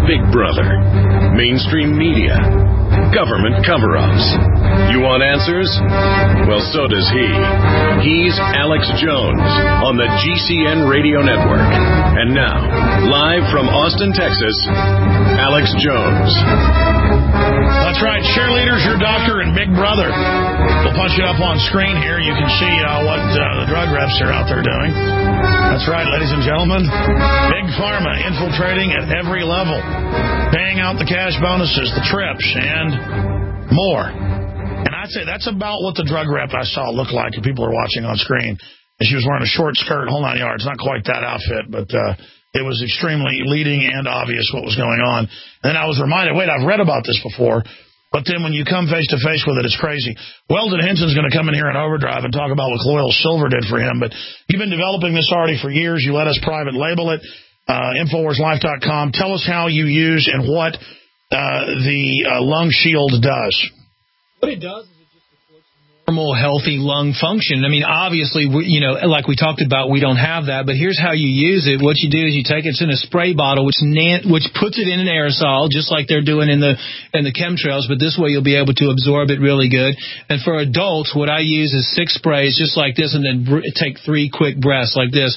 Big Brother, mainstream media, government cover-ups. You want answers? Well, so does he. He's Alex Jones on the GCN Radio Network. And now, live from Austin, Texas, Alex Jones. That's right. Cheerleaders, your doctor, and Big Brother. We'll punch it up on screen here. You can see what the drug reps are out there doing. That's right, ladies and gentlemen. Big Pharma infiltrating at every level, paying out the cash bonuses, the trips, and more. And I'd say that's about what the drug rep I saw looked like, if people are watching on screen. And she was wearing a short skirt, whole 9 yards. Not quite that outfit, but it was extremely leading and obvious what was going on. And then I was reminded, wait, I've read about this before. But then when you come face-to-face with it, it's crazy. Weldon Henson's going to come in here in overdrive and talk about what colloidal silver did for him. But you've been developing this already for years. You let us private label it. InfoWarsLife.com. Tell us how you use and what the lung shield does. What it does is it just supports normal, healthy lung function. I mean, obviously, like we talked about, we don't have that. But here's how you use it. What you do is you take it in a spray bottle, which puts it in an aerosol, just like they're doing in the chemtrails. But this way, you'll be able to absorb it really good. And for adults, what I use is 6 sprays, just like this, and then take 3 quick breaths like this.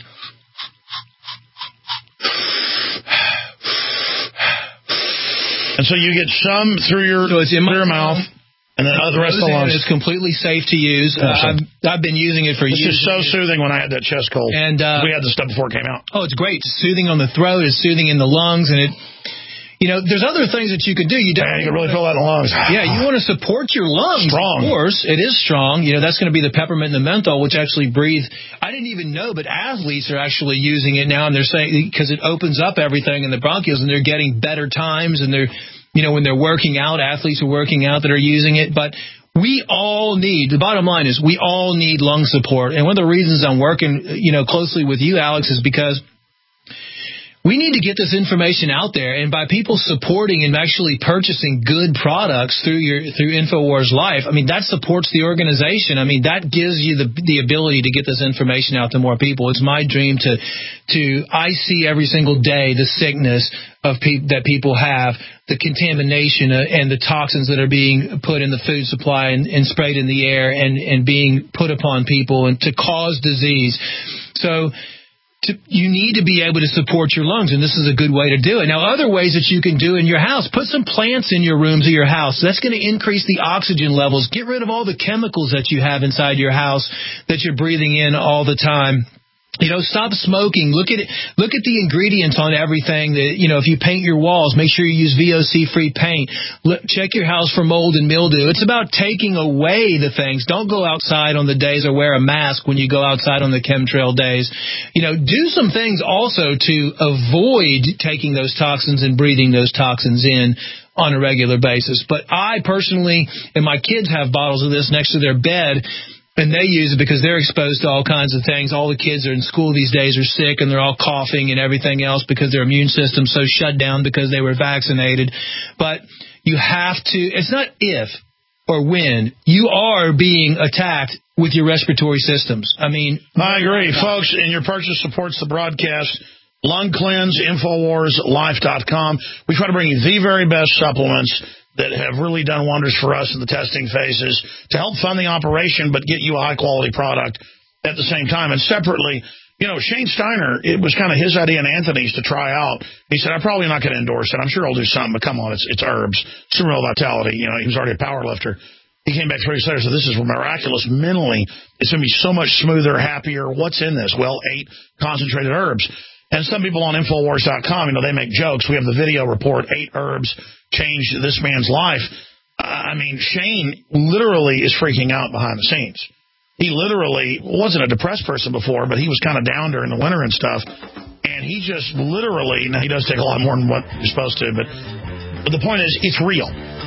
And so you get some through your mouth, and then the rest of the lungs. It's completely safe to use. I've been using it for years. It's just so soothing when I had that chest cold. And we had this stuff before it came out. Oh, it's great. It's soothing on the throat. It's soothing in the lungs, and it. There's other things that you can do. You can really feel that in the lungs. Yeah, you want to support your lungs. Strong. Of course, it is strong. That's going to be the peppermint and the menthol, which actually breathe. I didn't even know, but athletes are actually using it now, and they're saying because it opens up everything in the bronchioles, and they're getting better times, and they're, when they're working out, athletes are working out that are using it, but. We all need, the bottom line is we all need lung support. And one of the reasons I'm working, closely with you, Alex, is because we need to get this information out there. And by people supporting and actually purchasing good products through InfoWars Life, I mean, that supports the organization. I mean, that gives you the ability to get this information out to more people. It's my dream I see every single day the sickness of that people have, the contamination and the toxins that are being put in the food supply and sprayed in the air and being put upon people and to cause disease. So you need to be able to support your lungs, and this is a good way to do it. Now, other ways that you can do in your house, put some plants in your rooms or your house. That's going to increase the oxygen levels. Get rid of all the chemicals that you have inside your house that you're breathing in all the time. Stop smoking. Look at it. Look at the ingredients on everything. That if you paint your walls, make sure you use VOC-free paint. Check your house for mold and mildew. It's about taking away the things. Don't go outside on the days or wear a mask when you go outside on the chemtrail days. Do some things also to avoid taking those toxins and breathing those toxins in on a regular basis. But I personally, and my kids have bottles of this next to their bed. And they use it because they're exposed to all kinds of things. All the kids are in school these days are sick, and they're all coughing and everything else because their immune system's so shut down because they were vaccinated. But you have to, it's not if or when. You are being attacked with your respiratory systems. I mean, I agree, folks, and your purchase supports the broadcast. Lung Cleanse, InfoWarsLife.com. We try to bring you the very best supplements that have really done wonders for us in the testing phases to help fund the operation but get you a high-quality product at the same time. And separately, Shane Steiner, it was kind of his idea and Anthony's to try out. He said, I'm probably not going to endorse it. I'm sure I'll do something, but come on, it's herbs. Super Vitality. He was already a power lifter. He came back 3 weeks later and said, this is miraculous. Mentally, it's going to be so much smoother, happier. What's in this? Well, 8 concentrated herbs. And some people on Infowars.com, they make jokes. We have the video report, 8 herbs changed this man's life. I mean, Shane literally is freaking out behind the scenes. He literally wasn't a depressed person before, but he was kind of down during the winter and stuff. And he just literally, now he does take a lot more than what you're supposed to, but the point is, it's real.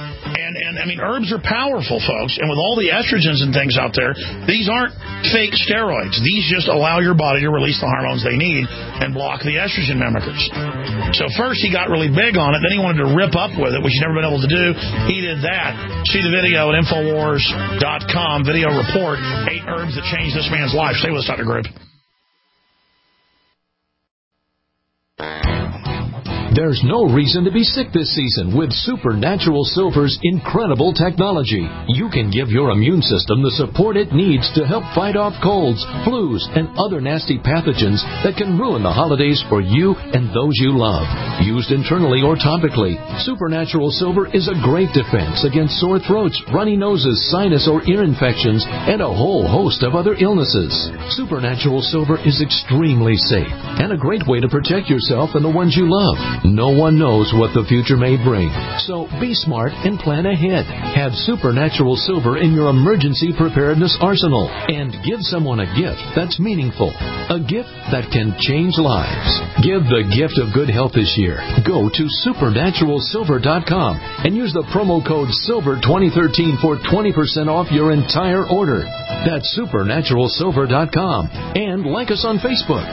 And I mean, herbs are powerful, folks. And with all the estrogens and things out there, these aren't fake steroids. These just allow your body to release the hormones they need and block the estrogen mimickers. So first he got really big on it. Then he wanted to rip up with it, which he's never been able to do. He did that. See the video at Infowars.com. Video report, 8 herbs that changed this man's life. Stay with us, Dr. Group. There's no reason to be sick this season with Supernatural Silver's incredible technology. You can give your immune system the support it needs to help fight off colds, flus, and other nasty pathogens that can ruin the holidays for you and those you love. Used internally or topically, Supernatural Silver is a great defense against sore throats, runny noses, sinus or ear infections, and a whole host of other illnesses. Supernatural Silver is extremely safe and a great way to protect yourself and the ones you love. No one knows what the future may bring, so be smart and plan ahead. Have Supernatural Silver in your emergency preparedness arsenal and give someone a gift that's meaningful, a gift that can change lives. Give the gift of good health this year. Go to supernaturalsilver.com and use the promo code SILVER2013 for 20% off your entire order. That's supernaturalsilver.com, and like us on Facebook.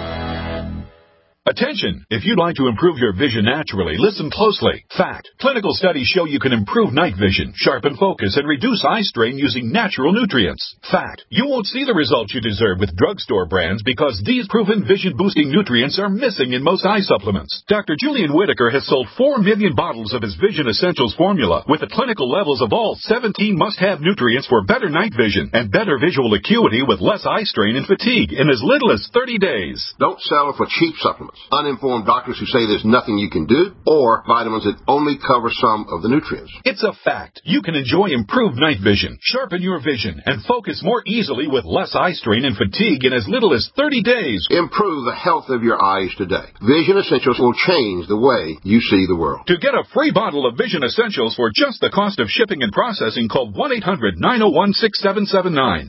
Attention! If you'd like to improve your vision naturally, listen closely. Fact. Clinical studies show you can improve night vision, sharpen focus, and reduce eye strain using natural nutrients. Fact. You won't see the results you deserve with drugstore brands because these proven vision-boosting nutrients are missing in most eye supplements. Dr. Julian Whitaker has sold 4 million bottles of his Vision Essentials formula with the clinical levels of all 17 must-have nutrients for better night vision and better visual acuity with less eye strain and fatigue in as little as 30 days. Don't settle for cheap supplements. Uninformed doctors who say there's nothing you can do, or vitamins that only cover some of the nutrients. It's a fact. You can enjoy improved night vision, sharpen your vision, and focus more easily with less eye strain and fatigue in as little as 30 days. Improve the health of your eyes today. Vision Essentials will change the way you see the world. To get a free bottle of Vision Essentials for just the cost of shipping and processing, call 1-800-901-6779.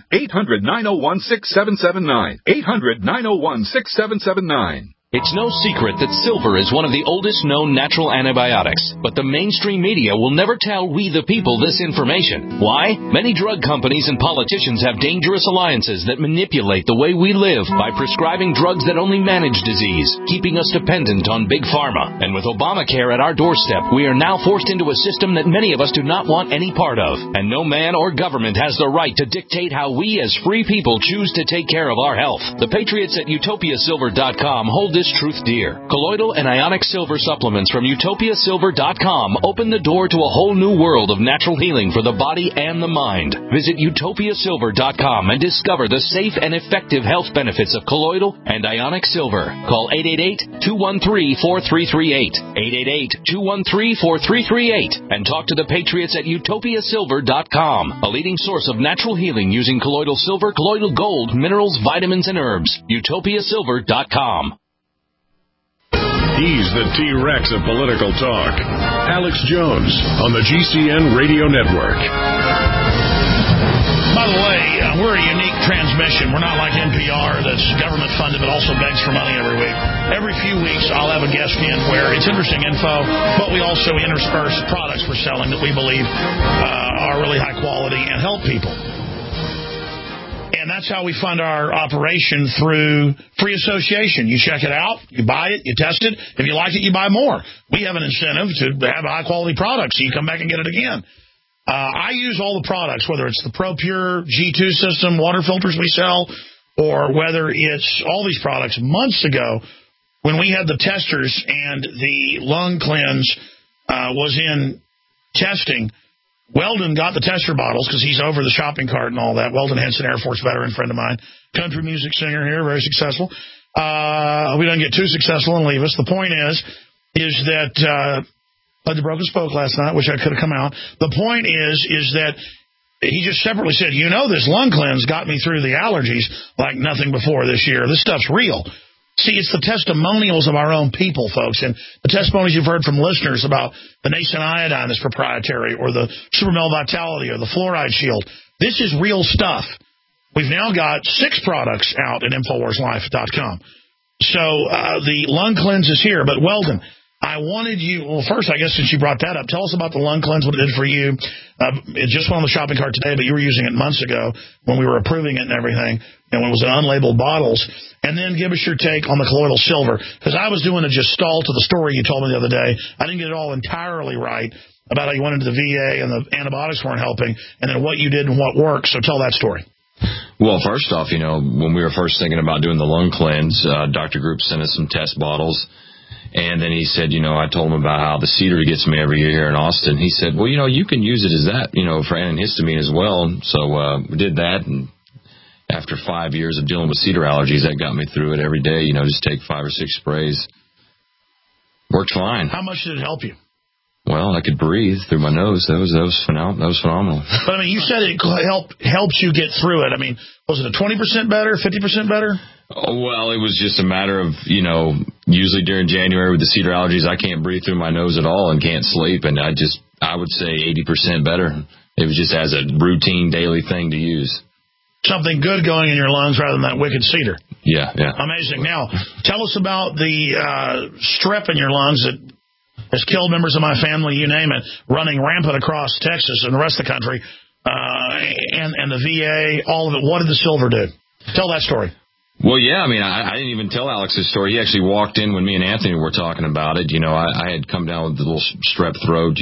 800-901-6779. 800-901-6779. It's no secret that silver is one of the oldest known natural antibiotics, but the mainstream media will never tell we the people this information. Why? Many drug companies and politicians have dangerous alliances that manipulate the way we live by prescribing drugs that only manage disease, keeping us dependent on big pharma. And with Obamacare at our doorstep, we are now forced into a system that many of us do not want any part of. And no man or government has the right to dictate how we as free people choose to take care of our health. The patriots at utopiasilver.com hold this truth dear. Colloidal and ionic silver supplements from utopiasilver.com open the door to a whole new world of natural healing for the body and the mind. Visit utopiasilver.com and discover the safe and effective health benefits of colloidal and ionic silver. Call 888-213-4338. 888-213-4338 and talk to the patriots at utopiasilver.com, a leading source of natural healing using colloidal silver, colloidal gold, minerals, vitamins, and herbs. utopiasilver.com. He's the T-Rex of political talk. Alex Jones on the GCN Radio Network. By the way, we're a unique transmission. We're not like NPR that's government-funded but also begs for money every week. Every few weeks, I'll have a guest in where it's interesting info, but we also intersperse products we're selling that we believe are really high quality and help people. And that's how we fund our operation, through free association. You check it out, you buy it, you test it. If you like it, you buy more. We have an incentive to have high-quality products, so you come back and get it again. I use all the products, whether it's the ProPure G2 system, water filters we sell, or whether it's all these products. Months ago, when we had the testers and the lung cleanse was in testing, Weldon got the tester bottles because he's over the shopping cart and all that. Weldon Henson, Air Force veteran friend of mine, country music singer here, very successful. We don't get too successful and leave us. The point is that I broke and spoke last night, which I could have come out. The point is that he just separately said, this lung cleanse got me through the allergies like nothing before this year. This stuff's real. See, it's the testimonials of our own people, folks, and the testimonies you've heard from listeners about the nascent iodine that's proprietary, or the Supermel Vitality, or the Fluoride Shield. This is real stuff. We've now got 6 products out at InfoWarsLife.com. So the lung cleanse is here. But, Weldon, I wanted you, first, I guess since you brought that up, tell us about the lung cleanse, what it did for you. It just went on the shopping cart today, but you were using it months ago when we were approving it and everything, and when it was in unlabeled bottles. And then give us your take on the colloidal silver, because I was doing a gestalt to the story you told me the other day. I didn't get it all entirely right about how you went into the VA and the antibiotics weren't helping, and then what you did and what worked. So tell that story. Well, first off, when we were first thinking about doing the lung cleanse, Dr. Group sent us some test bottles. And then he said, I told him about how the cedar gets me every year here in Austin. He said, well, you can use it as that, for antihistamine as well. So we did that, and after 5 years of dealing with cedar allergies, that got me through it every day. Just take 5 or 6 sprays. Worked fine. How much did it help you? Well, I could breathe through my nose. That was phenomenal. But, you said it helps you get through it. Was it a 20% better, 50% better? Oh, well, it was just a matter of, usually during January with the cedar allergies, I can't breathe through my nose at all and can't sleep. And I would say 80% better. It was just as a routine daily thing to use. Something good going in your lungs rather than that wicked cedar. Yeah. Amazing. Now, tell us about the strep in your lungs that has killed members of my family, you name it, running rampant across Texas and the rest of the country, and the VA, all of it. What did the silver do? Tell that story. Well, yeah, I didn't even tell Alex's story. He actually walked in when me and Anthony were talking about it. I had come down with a little strep throat,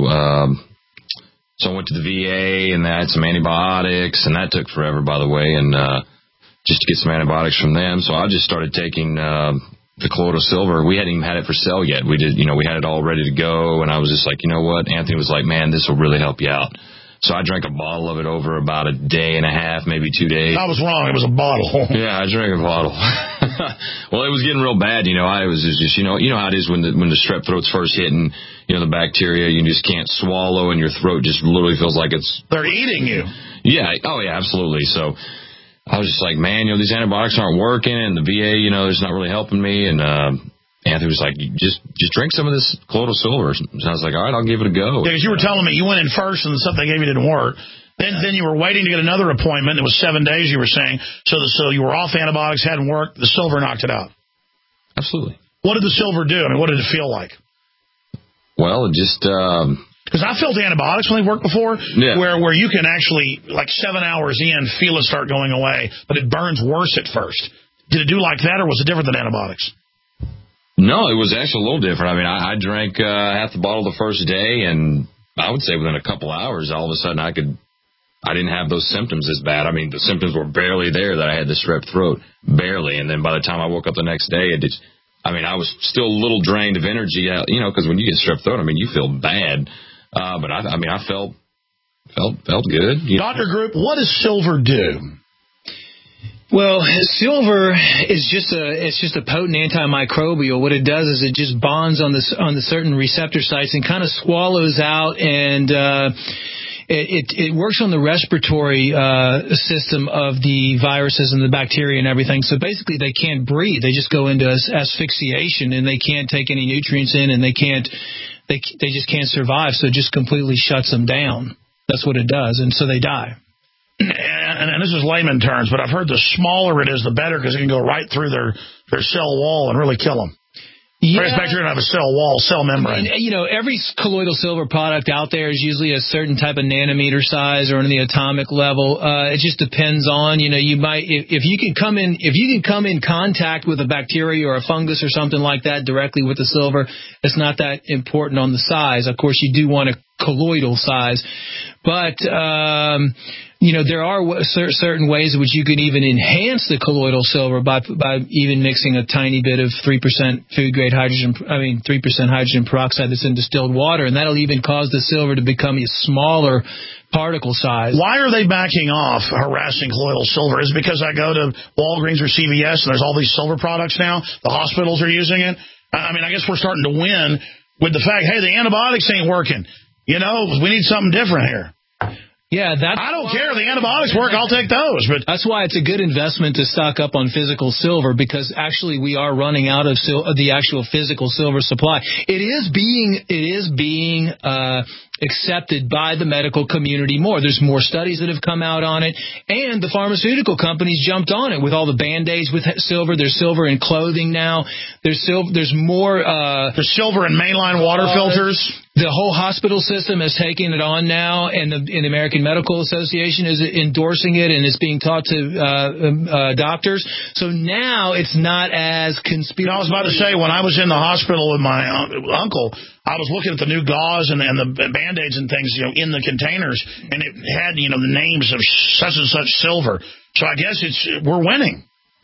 so I went to the VA, and they had some antibiotics, and that took forever, by the way, and just to get some antibiotics from them. So I just started taking the colloidal silver. We hadn't even had it for sale yet. We did, we had it all ready to go, and I was just like, you know what? Anthony was like, man, this will really help you out. So I drank a bottle of it over about a day and a half, maybe 2 days. I was wrong. It was a bottle. Yeah, I drank a bottle. Well, it was getting real bad. I was just, how it is when the strep throat's first hitting, the bacteria, you just can't swallow, and your throat just literally feels like they're eating you. Yeah. Oh, yeah, absolutely. So I was just like, man, these antibiotics aren't working, and the VA, it's not really helping me. And Anthony was like, just drink some of this colloidal silver. So I was like, all right, I'll give it a go. Yeah, because you were telling me you went in first, and the stuff they gave you didn't work. Then you were waiting to get another appointment. It was 7 days, you were saying. So you were off antibiotics, hadn't worked. The silver knocked it out. Absolutely. What did the silver do? What did it feel like? Well, it just... Because I felt antibiotics when they worked before, yeah. where you can actually, 7 hours in, feel it start going away, but it burns worse at first. Did it do like that, or was it different than antibiotics? No, it was actually a little different. I drank half the bottle the first day, and I would say within a couple hours, all of a sudden I didn't have those symptoms as bad. The symptoms were barely there that I had the strep throat, barely. And then by the time I woke up the next day, I was still a little drained of energy, because when you get strep throat, you feel bad. But I felt good. Dr. Group, what does silver do? Well, silver is just a potent antimicrobial. What it does is it just bonds on the certain receptor sites and kind of swallows out, and it works on the respiratory system of the viruses and the bacteria and everything. So basically, they can't breathe. They just go into asphyxiation, and they can't take any nutrients in, and they just can't survive. So it just completely shuts them down. That's what it does, and so they die. And this is layman terms, but I've heard the smaller it is, the better, because it can go right through their cell wall and really kill them. Yeah. Bacteria don't have a cell membrane. Every colloidal silver product out there is usually a certain type of nanometer size or in the atomic level. It just depends on, you might, if you can come in contact with a bacteria or a fungus or something like that directly with the silver, it's not that important on the size. Of course, you do want a colloidal size, but there are certain ways in which you can even enhance the colloidal silver by even mixing a tiny bit of 3% food grade 3% hydrogen peroxide that's in distilled water, and that'll even cause the silver to become a smaller particle size. Why are they backing off harassing colloidal silver? Is it because I go to Walgreens or CVS and there's all these silver products now? The hospitals are using it. I guess we're starting to win with the fact, hey, the antibiotics ain't working. We need something different here. Yeah, I don't care. The antibiotics work. I'll take those. But that's why it's a good investment to stock up on physical silver, because actually we are running out of the actual physical silver supply. It is being accepted by the medical community more. There's more studies that have come out on it, and the pharmaceutical companies jumped on it with all the Band-Aids with silver. There's silver in clothing now. There's more. There's silver in mainline water filters. The whole hospital system is taking it on now, and the American Medical Association is endorsing it, and it's being taught to doctors. So now it's not as conspiracy. I was about to say, when I was in the hospital with my uncle, I was looking at the new gauze and the Band-Aids and things, in the containers, and it had, the names of such and such silver. So I guess we're winning.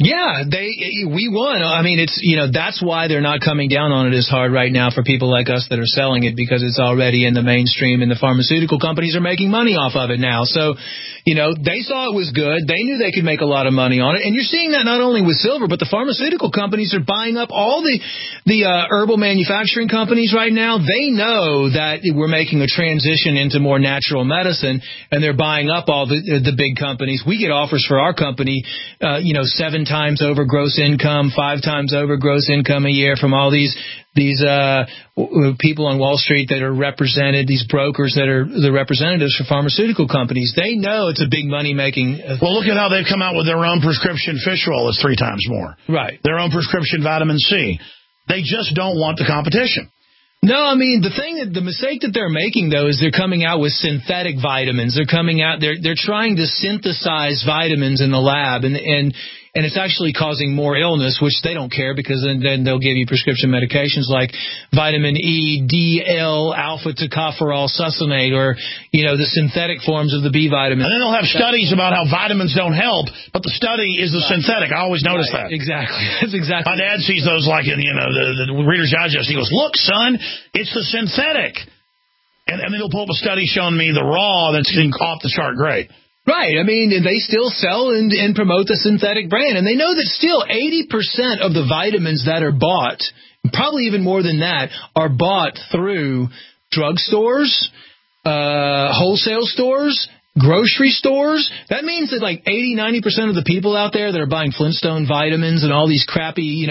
Yeah, we won. I mean, it's, that's why they're not coming down on it as hard right now for people like us that are selling it, because it's already in the mainstream and the pharmaceutical companies are making money off of it now. So, they saw it was good. They knew they could make a lot of money on it. And you're seeing that not only with silver, but the pharmaceutical companies are buying up all the herbal manufacturing companies right now. They know that we're making a transition into more natural medicine, and they're buying up all the big companies. We get offers for our company, 7 times over gross income, 5 times over gross income a year from all these people on Wall Street that are represented, these brokers that are the representatives for pharmaceutical companies. They know it's a big money-making... Well, look at how they've come out with their own prescription fish oil is 3 times more. Right. Their own prescription vitamin C. They just don't want the competition. No, I mean, the mistake that they're making, though, is they're coming out with synthetic vitamins. They're trying to synthesize vitamins in the lab, and it's actually causing more illness, which they don't care, because then they'll give you prescription medications like vitamin E, DL, alpha-tocopherol succinate, or, the synthetic forms of the B vitamin. And then they'll have studies about how vitamins don't help, but the study is the synthetic. I always notice that. Exactly. That's exactly. My dad sees those like in, the Reader's Digest. He goes, look, son, it's the synthetic. And then they'll pull up a study showing me the raw that's off the chart great. Right. I mean, they still sell and promote the synthetic brand. And they know that still 80% of the vitamins that are bought, probably even more than that, are bought through drugstores, wholesale stores, grocery stores. That means that like 80-90% of the people out there that are buying Flintstone vitamins and all these crappy,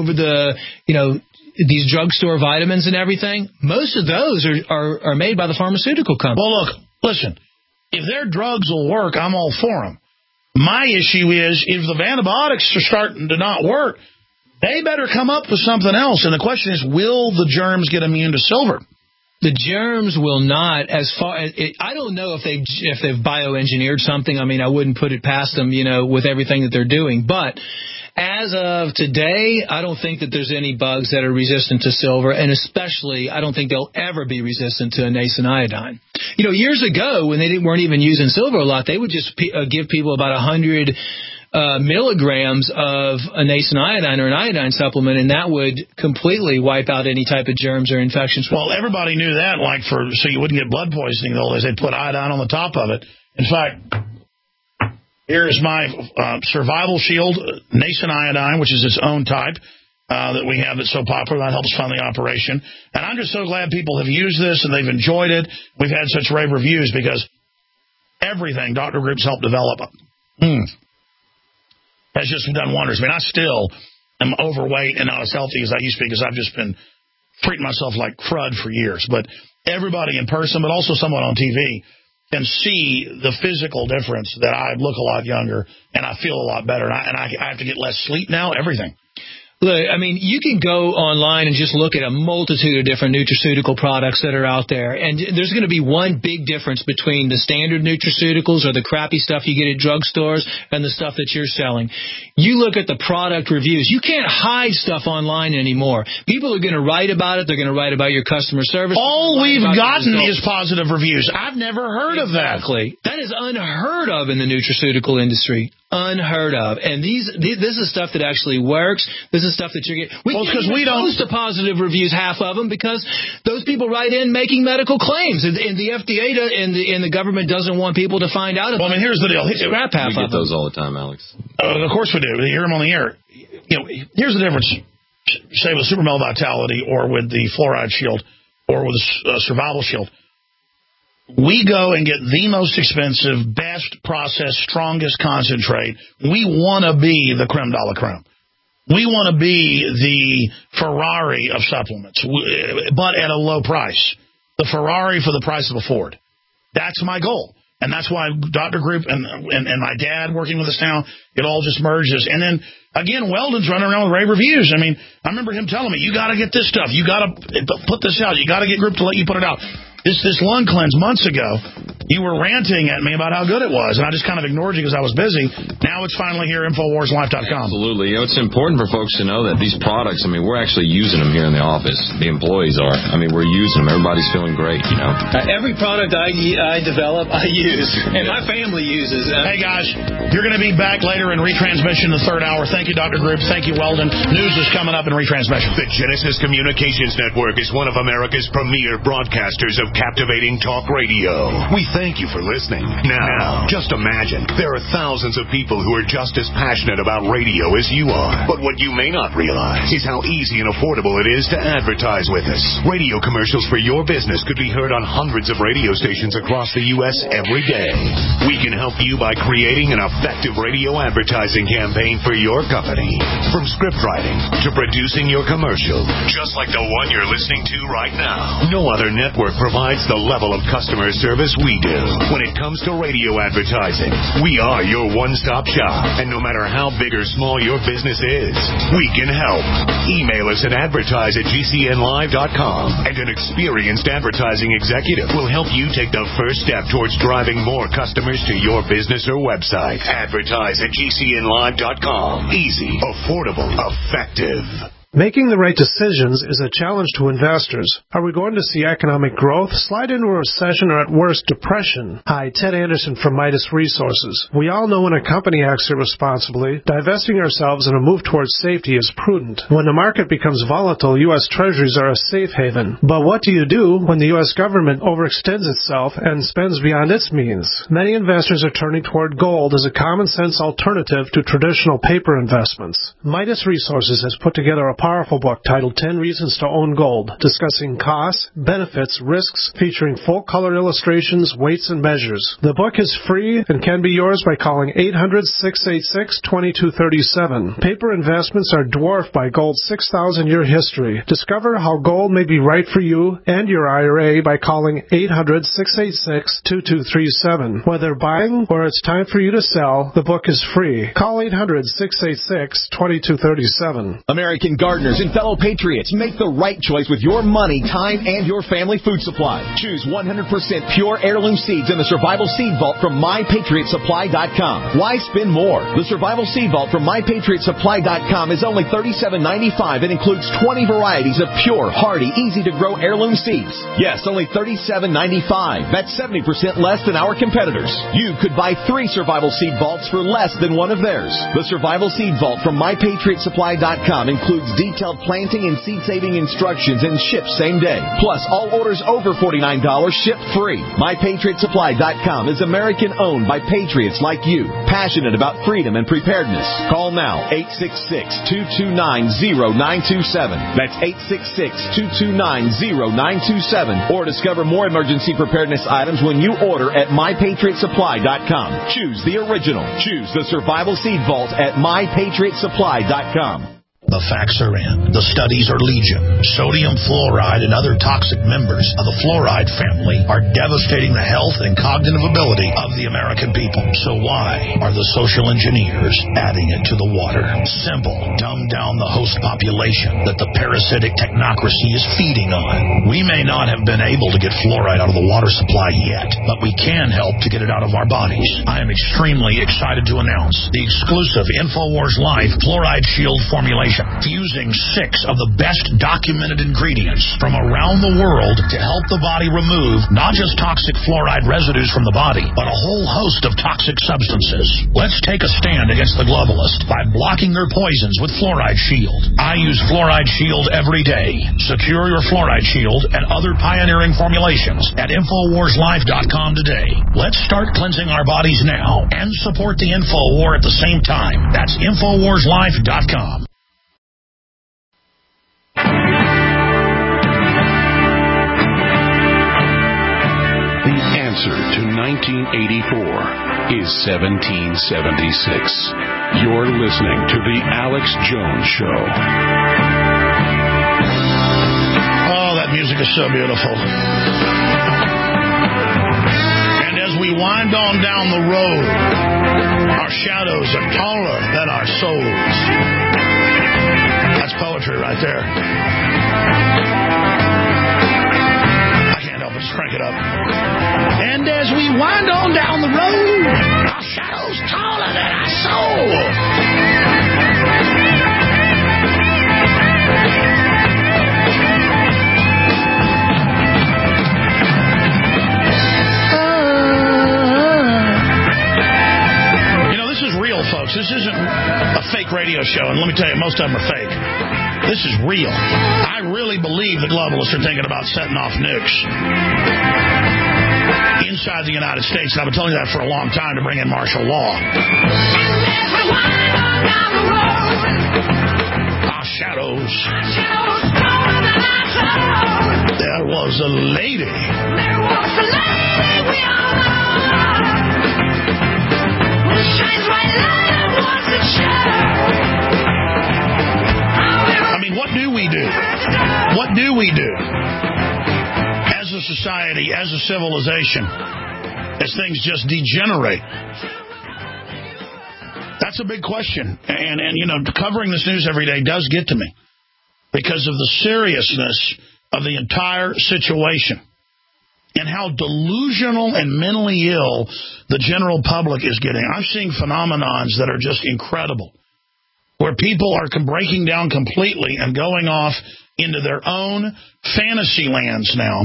these drugstore vitamins and everything, most of those are made by the pharmaceutical company. Well, look, listen. If their drugs will work, I'm all for them. My issue is if the antibiotics are starting to not work, they better come up with something else. And the question is, will the germs get immune to silver? The germs will not. I don't know if they've bioengineered something. I mean, I wouldn't put it past them, with everything that they're doing. But as of today, I don't think that there's any bugs that are resistant to silver, and especially I don't think they'll ever be resistant to anase and iodine. Years ago, when they weren't even using silver a lot, they would just give people about 100 milligrams of anase and iodine or an iodine supplement, and that would completely wipe out any type of germs or infections. Well, everybody knew that, so you wouldn't get blood poisoning, though, they'd put iodine on the top of it. In fact, here is my Survival Shield Anase and Iodine, which is its own type that we have that's so popular. That helps fund the operation. And I'm just so glad people have used this and they've enjoyed it. We've had such rave reviews because everything Dr. Group's helped develop has just done wonders. I mean, I still am overweight and not as healthy as I used to be because I've just been treating myself like crud for years. But everybody in person, but also someone on TV, can see the physical difference that I look a lot younger and I feel a lot better. And I have to get less sleep now, everything. Look, I mean, you can go online and just look at a multitude of different nutraceutical products that are out there. And there's going to be one big difference between the standard nutraceuticals or the crappy stuff you get at drugstores and the stuff that you're selling. You look at the product reviews. You can't hide stuff online anymore. People are going to write about it. They're going to write about your customer service. All we've gotten is positive reviews. I've never heard of that. Exactly. That is unheard of in the nutraceutical industry. Unheard of. And this is stuff that actually works. This is stuff that you're getting. We don't post the positive reviews, half of them, because those people write in making medical claims, and the FDA and the government doesn't want people to find out about it. Well, I mean, here's the deal. We get those all the time, Alex. Of course we do. We hear them on the air. Here's the difference, say, with Super Male Vitality or with the Fluoride Shield or with the Survival Shield. We go and get the most expensive, best processed, strongest concentrate. We want to be the creme de la creme. We want to be the Ferrari of supplements, but at a low price. The Ferrari for the price of a Ford. That's my goal. And that's why Dr. Group and my dad working with us now, it all just merges. And then, again, Weldon's running around with rave reviews. I mean, I remember him telling me, you got to get this stuff. You got to put this out. You got to get Group to let you put it out. This lung cleanse months ago, You were ranting at me about how good it was, and I just kind of ignored you because I was busy. Now it's finally here, InfoWarsLife.com. Absolutely. You know, it's important for folks to know that these products, I mean, we're actually using them here in the office. The employees are. I mean, we're using them. Everybody's feeling great, you know. Every product I develop, I use, and my family uses. Hey, guys, you're going to be back later in retransmission the third hour. Thank you, Dr. Group. Thank you, Weldon. News is coming up in retransmission. The Genesis Communications Network is one of America's premier broadcasters of captivating talk radio. We thank you for listening. Now, just imagine, there are thousands of people who are just as passionate about radio as you are. But what you may not realize is how easy and affordable it is to advertise with us. Radio commercials for your business could be heard on hundreds of radio stations across the U.S. every day. We can help you by creating an effective radio advertising campaign for your company. From script writing to producing your commercial, just like the one you're listening to right now. No other network provides the level of customer service we do. When it comes to radio advertising, we are your one-stop shop. And no matter how big or small your business is, we can help. Email us at advertise@gcnlive.com, and an experienced advertising executive will help you take the first step towards driving more customers to your business or website. Advertise@gcnlive.com. Easy, affordable, effective. Making the right decisions is a challenge to investors. Are we going to see economic growth, slide into a recession, or at worst, depression? Hi, Ted Anderson from Midas Resources. We all know when a company acts irresponsibly, divesting ourselves in a move towards safety is prudent. When the market becomes volatile, U.S. Treasuries are a safe haven. But what do you do when the U.S. government overextends itself and spends beyond its means? Many investors are turning toward gold as a common-sense alternative to traditional paper investments. Midas Resources has put together a powerful book titled 10 Reasons to Own Gold, discussing costs, benefits, risks, featuring full-color illustrations, weights, and measures. The book is free and can be yours by calling 800-686-2237. Paper investments are dwarfed by gold's 6,000-year history. Discover how gold may be right for you and your IRA by calling 800-686-2237. Whether buying or it's time for you to sell, the book is free. Call 800-686-2237. American gardeners and fellow patriots, make the right choice with your money, time, and your family food supply. Choose 100% pure heirloom seeds in the Survival Seed Vault from MyPatriotSupply.com. Why spend more? The Survival Seed Vault from MyPatriotSupply.com is only $37.95 and includes 20 varieties of pure, hardy, easy-to-grow heirloom seeds. Yes, only $37.95. That's 70% less than our competitors. You could buy 3 Survival Seed Vaults for less than one of theirs. The Survival Seed Vault from MyPatriotSupply.com includes detailed planting and seed-saving instructions and ships same day. Plus, all orders over $49 ship free. MyPatriotSupply.com is American-owned by patriots like you, passionate about freedom and preparedness. Call now, 866-229-0927. That's 866-229-0927. Or discover more emergency preparedness items when you order at MyPatriotSupply.com. Choose the original. Choose the Survival Seed Vault at MyPatriotSupply.com. The facts are in. The studies are legion. Sodium fluoride and other toxic members of the fluoride family are devastating the health and cognitive ability of the American people. So why are the social engineers adding it to the water? Simple. Dumb down the host population that the parasitic technocracy is feeding on. We may not have been able to get fluoride out of the water supply yet, but we can help to get it out of our bodies. I am extremely excited to announce the exclusive InfoWars Life Fluoride Shield formulation, fusing 6 of the best documented ingredients from around the world to help the body remove not just toxic fluoride residues from the body, but a whole host of toxic substances. Let's take a stand against the globalists by blocking their poisons with Fluoride Shield. I use Fluoride Shield every day. Secure your Fluoride Shield and other pioneering formulations at InfoWarsLife.com today. Let's start cleansing our bodies now and support the Info War at the same time. That's InfoWarsLife.com. The answer to 1984 is 1776. You're listening to The Alex Jones Show. Oh, that music is so beautiful. And as we wind on down the road, our shadows are taller than our souls. That's poetry right there. I can't help but just crank it up. And as we wind radio show, and let me tell you, most of them are fake. This is real. I really believe the globalists are thinking about setting off nukes inside the United States, and I've been telling you that for a long time to bring in martial law. Our shadows. There was a lady. There was a lady we all love. Who shines right light was a shadow. I mean, what do we do? What do we do as a society, as a civilization, as things just degenerate? That's a big question. And you know, covering this news every day does get to me because of the seriousness of the entire situation and how delusional and mentally ill the general public is getting. I'm seeing phenomenons that are just incredible, where people are breaking down completely and going off into their own fantasy lands now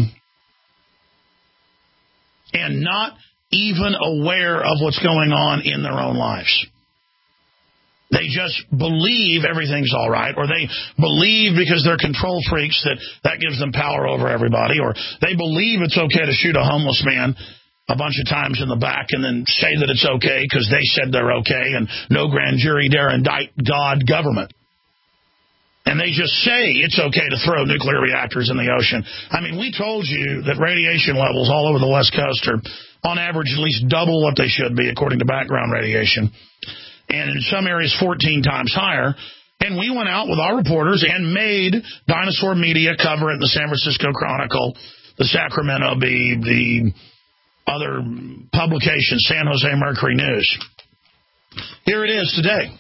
and not even aware of what's going on in their own lives. They just believe everything's all right, or they believe because they're control freaks that gives them power over everybody, or they believe it's okay to shoot a homeless man a bunch of times in the back and then say that it's okay because they said they're okay and no grand jury dare indict God government. And they just say it's okay to throw nuclear reactors in the ocean. I mean, we told you that radiation levels all over the West Coast are on average at least double what they should be according to background radiation. And in some areas 14 times higher. And we went out with our reporters and made Dinosaur Media cover it in the San Francisco Chronicle, the Sacramento Bee, the other publications, San Jose Mercury News. Here it is today.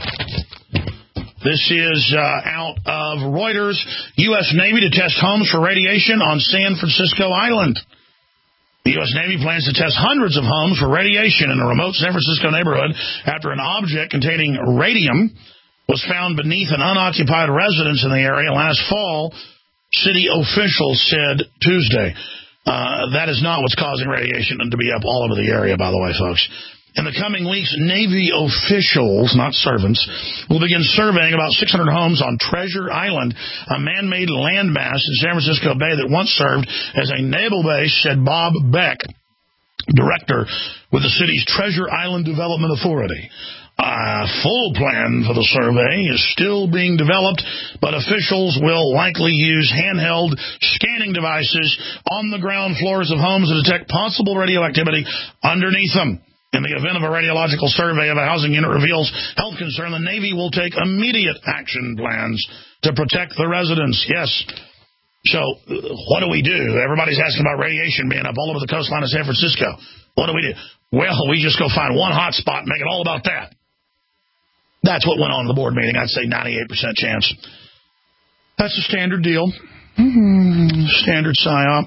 This is out of Reuters. U.S. Navy to test homes for radiation on San Francisco Island. The U.S. Navy plans to test hundreds of homes for radiation in a remote San Francisco neighborhood after an object containing radium was found beneath an unoccupied residence in the area last fall, city officials said Tuesday. That is not what's causing radiation to be up all over the area, by the way, folks. In the coming weeks, Navy officials, not servants, will begin surveying about 600 homes on Treasure Island, a man-made landmass in San Francisco Bay that once served as a naval base, said Bob Beck, director with the city's Treasure Island Development Authority. A full plan for the survey is still being developed, but officials will likely use handheld scanning devices on the ground floors of homes to detect possible radioactivity underneath them. In the event of a radiological survey of a housing unit reveals health concern, the Navy will take immediate action plans to protect the residents. Yes. So what do we do? Everybody's asking about radiation being up all over the coastline of San Francisco. What do we do? Well, we just go find one hot spot and make it all about that. That's what went on in the board meeting. I'd say 98% chance. That's a standard deal. Standard PSYOP.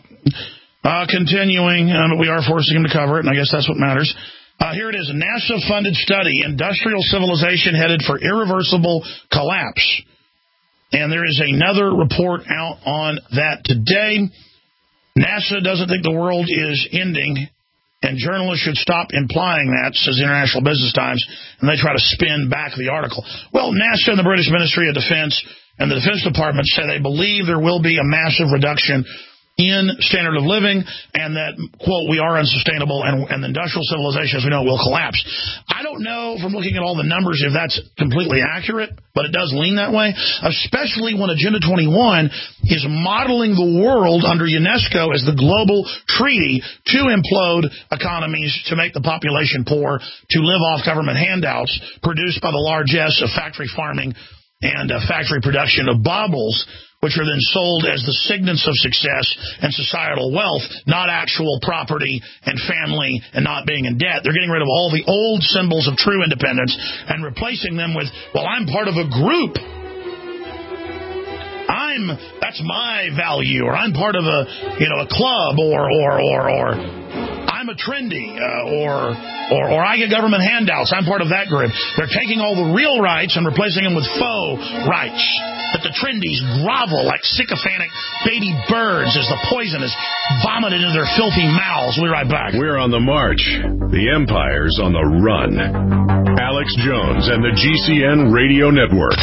Continuing, we are forcing him to cover it, and I guess that's what matters. Here it is, a NASA-funded study, Industrial Civilization Headed for Irreversible Collapse. And there is another report out on that today. NASA doesn't think the world is ending, and journalists should stop implying that, says the International Business Times, and they try to spin back the article. Well, NASA and the British Ministry of Defense and the Defense Department say they believe there will be a massive reduction in standard of living, and that, quote, we are unsustainable, and the industrial civilization, as we know, will collapse. I don't know from looking at all the numbers if that's completely accurate, but it does lean that way, especially when Agenda 21 is modeling the world under UNESCO as the global treaty to implode economies, to make the population poor, to live off government handouts produced by the largesse of factory farming and factory production of baubles, which are then sold as the signets of success and societal wealth, not actual property and family and not being in debt. They're getting rid of all the old symbols of true independence and replacing them with, well, I'm part of a group. That's my value, or I'm part of a club, or I'm I'm a trendy, or I get government handouts. I'm part of that group. They're taking all the real rights and replacing them with faux rights. That the trendies grovel like sycophantic baby birds as the poison is vomited into their filthy mouths. We'll be right back. We're on the march. The empire's on the run. Alex Jones and the GCN Radio Network.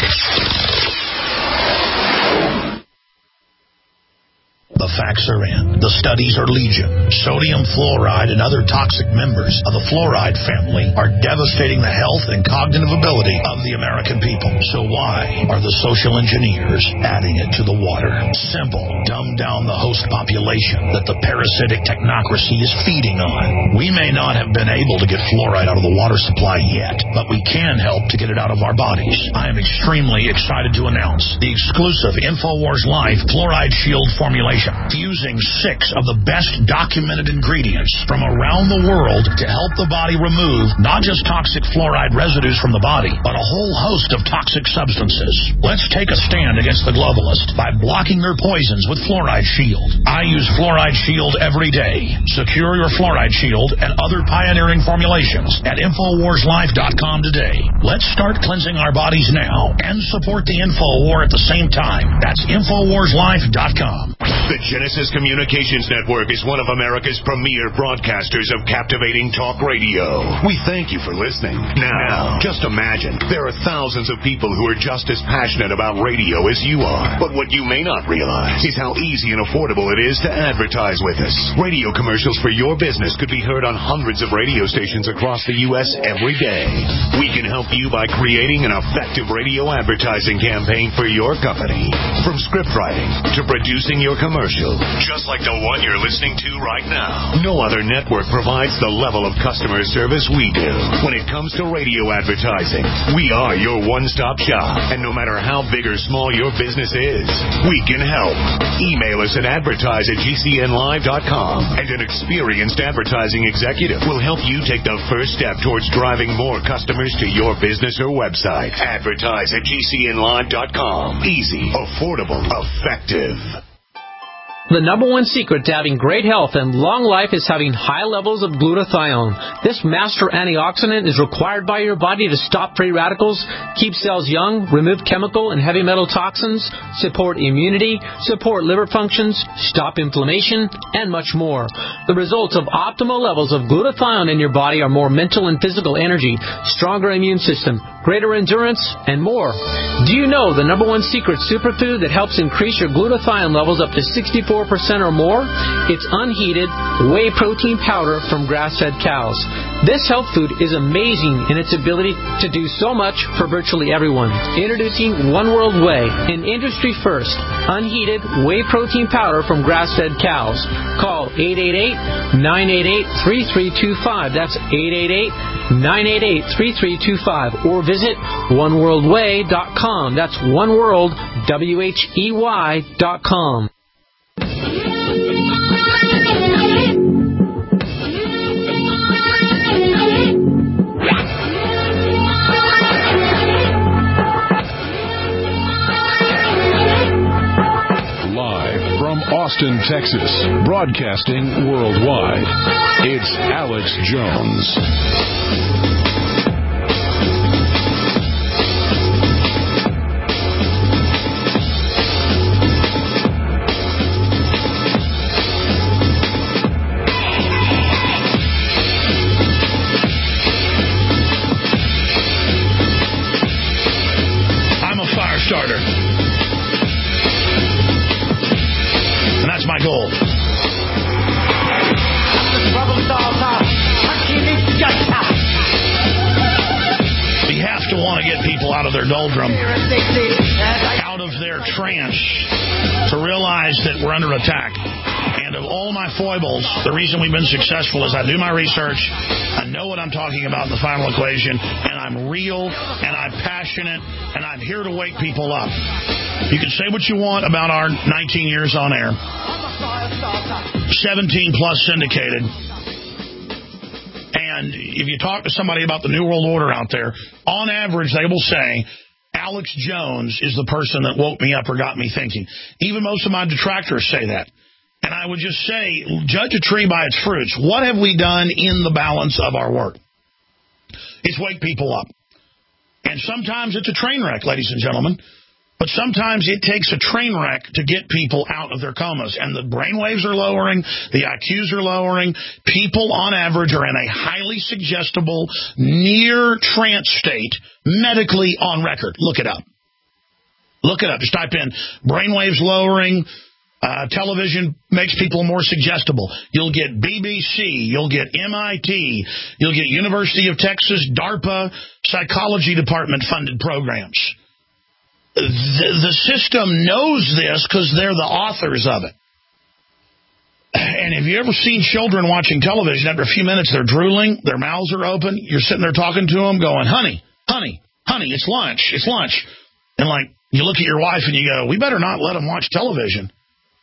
The facts are in. The studies are legion. Sodium fluoride and other toxic members of the fluoride family are devastating the health and cognitive ability of the American people. So why are the social engineers adding it to the water? Simple. Dumb down the host population that the parasitic technocracy is feeding on. We may not have been able to get fluoride out of the water supply yet, but we can help to get it out of our bodies. I am extremely excited to announce the exclusive InfoWars Life Fluoride Shield formulation, fusing 6 of the best documented ingredients from around the world to help the body remove not just toxic fluoride residues from the body, but a whole host of toxic substances. Let's take a stand against the globalists by blocking their poisons with Fluoride Shield. I use Fluoride Shield every day. Secure your Fluoride Shield and other pioneering formulations at InfoWarsLife.com today. Let's start cleansing our bodies now and support the InfoWar at the same time. That's InfoWarsLife.com. The Genesis Communications Network is one of America's premier broadcasters of captivating talk radio. We thank you for listening. Now, just imagine, there are thousands of people who are just as passionate about radio as you are. But what you may not realize is how easy and affordable it is to advertise with us. Radio commercials for your business could be heard on hundreds of radio stations across the U.S. every day. We can help you by creating an effective radio advertising campaign for your company. From script writing to producing your commercial, just like the one you're listening to right now. No other network provides the level of customer service we do. When it comes to radio advertising, we are your one-stop shop. And no matter how big or small your business is, we can help. Email us at advertise@gcnlive.com, and an experienced advertising executive will help you take the first step towards driving more customers to your business or website. Advertise@gcnlive.com. Easy, affordable, effective. The number one secret to having great health and long life is having high levels of glutathione. This master antioxidant is required by your body to stop free radicals, keep cells young, remove chemical and heavy metal toxins, support immunity, support liver functions, stop inflammation, and much more. The results of optimal levels of glutathione in your body are more mental and physical energy, stronger immune system, greater endurance, and more. Do you know the number one secret superfood that helps increase your glutathione levels up to 64% or more? It's unheated whey protein powder from grass-fed cows. This health food is amazing in its ability to do so much for virtually everyone. Introducing One World Whey, an industry first, unheated whey protein powder from grass-fed cows. Call 888-988-3325. That's 888-988-3325. Or visit oneworldwhey.com. That's oneworld.com. Austin, Texas, broadcasting worldwide. It's Alex Jones. I'm a fire starter. That's my goal. We have to want to get people out of their doldrum, out of their trance, to realize that we're under attack. And of all my foibles, the reason we've been successful is I do my research, I know what I'm talking about in the final equation, and I'm real, and I'm passionate, and I'm here to wake people up. You can say what you want about our 19 years on air, 17 plus syndicated. And if you talk to somebody about the New World Order out there, on average, they will say, Alex Jones is the person that woke me up or got me thinking. Even most of my detractors say that. And I would just say, judge a tree by its fruits. What have we done in the balance of our work? It's wake people up. And sometimes it's a train wreck, ladies and gentlemen. But sometimes it takes a train wreck to get people out of their comas. And the brain waves are lowering, the IQs are lowering. People, on average, are in a highly suggestible, near trance state, medically on record. Look it up. Look it up. Just type in brainwaves lowering. Television makes people more suggestible. You'll get BBC, you'll get MIT, you'll get University of Texas, DARPA, psychology department funded programs. The system knows this because they're the authors of it. And have you ever seen children watching television? After a few minutes, they're drooling, their mouths are open. You're sitting there talking to them going, honey, it's lunch. And like, you look at your wife and you go, we better not let them watch television.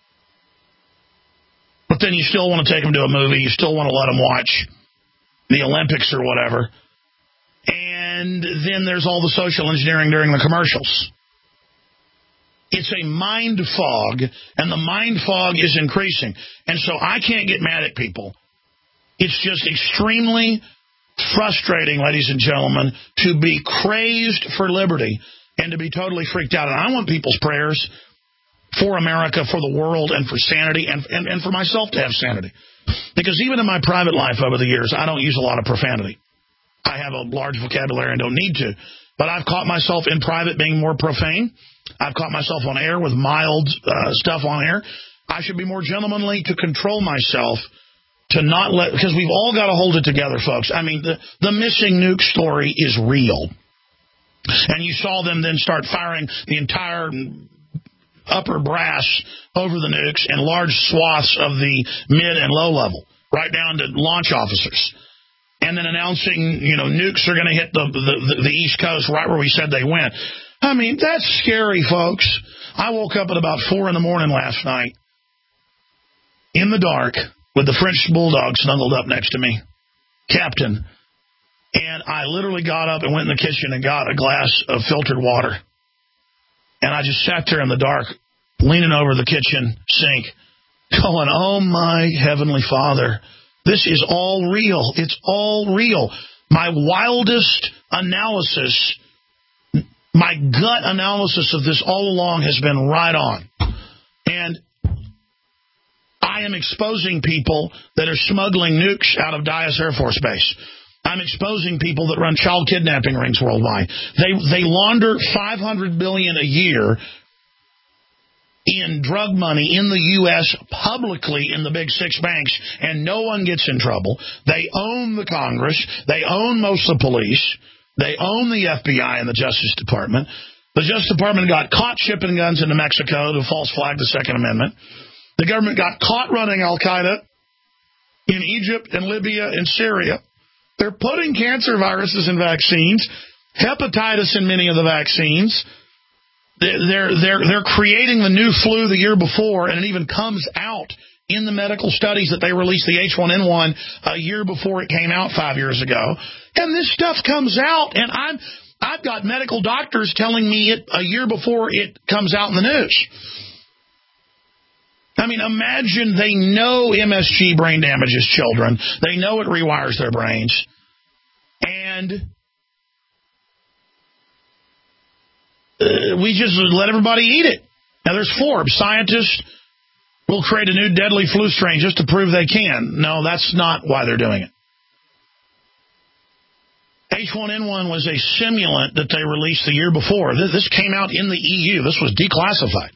But then you still want to take them to a movie. You still want to let them watch the Olympics or whatever. And then there's all the social engineering during the commercials. It's a mind fog, and the mind fog is increasing. And so I can't get mad at people. It's just extremely frustrating, ladies and gentlemen, to be crazed for liberty and to be totally freaked out. And I want people's prayers for America, for the world, and for sanity, and for myself to have sanity. Because even in my private life over the years, I don't use a lot of profanity. I have a large vocabulary and don't need to. But I've caught myself in private being more profane. I've caught myself on air with mild stuff on air. I should be more gentlemanly to control myself, to not let, because we've all got to hold it together, folks. I mean, the missing nuke story is real. And you saw them then start firing the entire upper brass over the nukes and large swaths of the mid and low level, right down to launch officers. And then announcing, nukes are going to hit the East Coast right where we said they went. I mean, that's scary, folks. I woke up at about 4 a.m. last night in the dark with the French bulldog snuggled up next to me, Captain. And I literally got up and went in the kitchen and got a glass of filtered water. And I just sat there in the dark, leaning over the kitchen sink, going, oh, my Heavenly Father, this is all real. It's all real. My wildest analysis, my gut analysis of this all along has been right on. And I am exposing people that are smuggling nukes out of Dyess Air Force Base. I'm exposing people that run child kidnapping rings worldwide. They launder $500 billion a year in drug money in the U.S. publicly in the big 6 banks, and no one gets in trouble. They own the Congress. They own most of the police. They own the FBI and the Justice Department. The Justice Department got caught shipping guns into Mexico to false flag the Second Amendment. The government got caught running Al-Qaeda in Egypt and Libya and Syria. They're putting cancer viruses in vaccines, hepatitis in many of the vaccines. They're creating the new flu the year before, and it even comes out in the medical studies that they released the H1N1 a year before it came out 5 years ago. And this stuff comes out, and I've got medical doctors telling me it a year before it comes out in the news. I mean, imagine they know MSG brain damages children. They know it rewires their brains. And we just let everybody eat it. Now, there's Forbes. Scientists will create a new deadly flu strain just to prove they can. No, that's not why they're doing it. H1N1 was a simulant that they released the year before. This came out in the EU. This was declassified.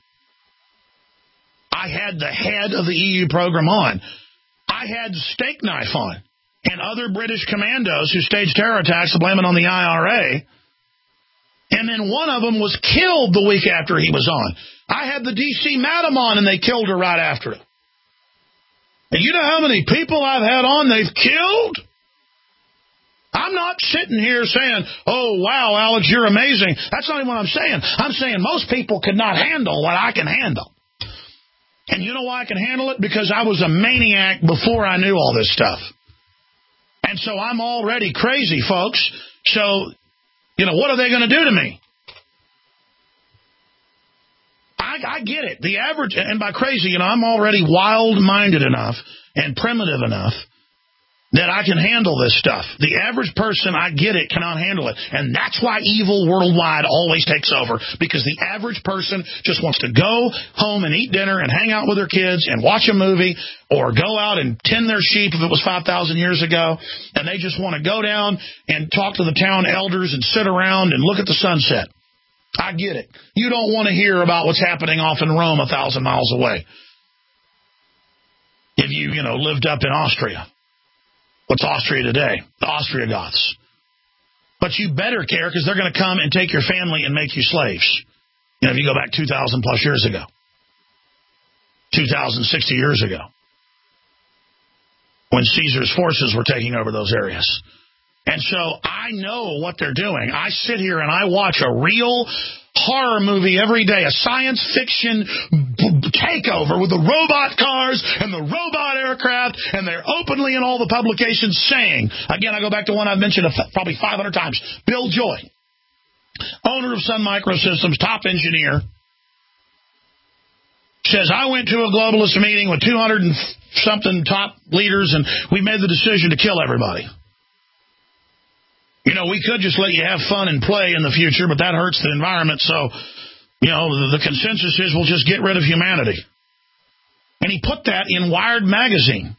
I had the head of the EU program on. I had Steak Knife on and other British commandos who staged terror attacks to blame it on the IRA. And then one of them was killed the week after he was on. I had the D.C. madam on, and they killed her right after it. And you know how many people I've had on they've killed? I'm not sitting here saying, oh, wow, Alex, you're amazing. That's not even what I'm saying. I'm saying most people could not handle what I can handle. And you know why I can handle it? Because I was a maniac before I knew all this stuff. And so I'm already crazy, folks. So, what are they going to do to me? I get it. The average, and by crazy, I'm already wild-minded enough and primitive enough that I can handle this stuff. The average person, I get it, cannot handle it. And that's why evil worldwide always takes over, because the average person just wants to go home and eat dinner and hang out with their kids and watch a movie or go out and tend their sheep if it was 5,000 years ago, and they just want to go down and talk to the town elders and sit around and look at the sunset. I get it. You don't want to hear about what's happening off in Rome 1,000 miles away. If you lived up in Austria. What's Austria today? The Ostrogoths. But you better care, because they're going to come and take your family and make you slaves. If you go back 2,000 plus years ago. 2,060 years ago. When Caesar's forces were taking over those areas. And so I know what they're doing. I sit here and I watch a real horror movie every day, a science fiction takeover with the robot cars and the robot aircraft, and they're openly in all the publications saying, again, I go back to one I've mentioned probably 500 times, Bill Joy, owner of Sun Microsystems, top engineer, says, I went to a globalist meeting with 200 and something top leaders, and we made the decision to kill everybody. We could just let you have fun and play in the future, but that hurts the environment, so, the consensus is we'll just get rid of humanity. And he put that in Wired magazine.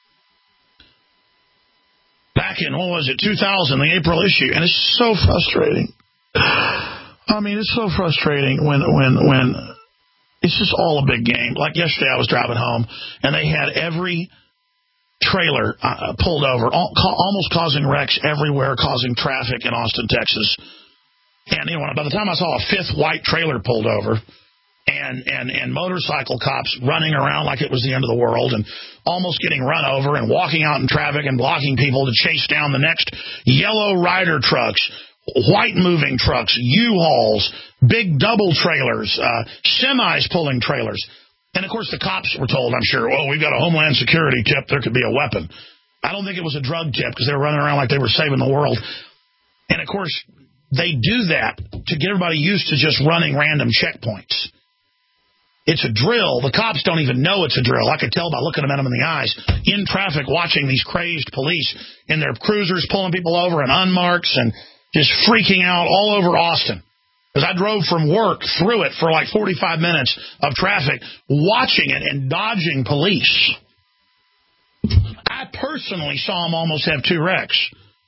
Back in, 2000, the April issue, and it's so frustrating. I mean, it's so frustrating when it's just all a big game. Like yesterday I was driving home, and they had every trailer pulled over, almost causing wrecks everywhere, causing traffic in Austin, Texas. And by the time I saw a fifth white trailer pulled over, and motorcycle cops running around like it was the end of the world, and almost getting run over, and walking out in traffic and blocking people to chase down the next yellow Ryder trucks, white moving trucks, U-Hauls, big double trailers, semis pulling trailers. And, of course, the cops were told, I'm sure, we've got a Homeland Security tip, there could be a weapon. I don't think it was a drug tip, because they were running around like they were saving the world. And, of course, they do that to get everybody used to just running random checkpoints. It's a drill. The cops don't even know it's a drill. I could tell by looking at them in the eyes, in traffic, watching these crazed police in their cruisers pulling people over in unmarks and just freaking out all over Austin. Because I drove from work through it for like 45 minutes of traffic, watching it and dodging police. I personally saw them almost have 2 wrecks.